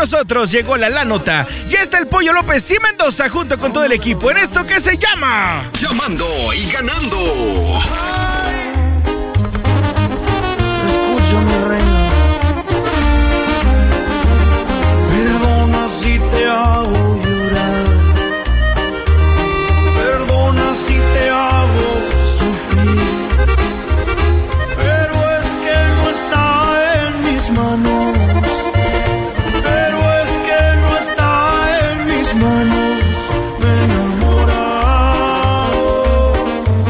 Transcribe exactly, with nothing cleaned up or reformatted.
nosotros, llegó la, la nota. Ya está el Pollo López y Mendoza junto con todo el equipo en esto que se llama Llamando y Ganando.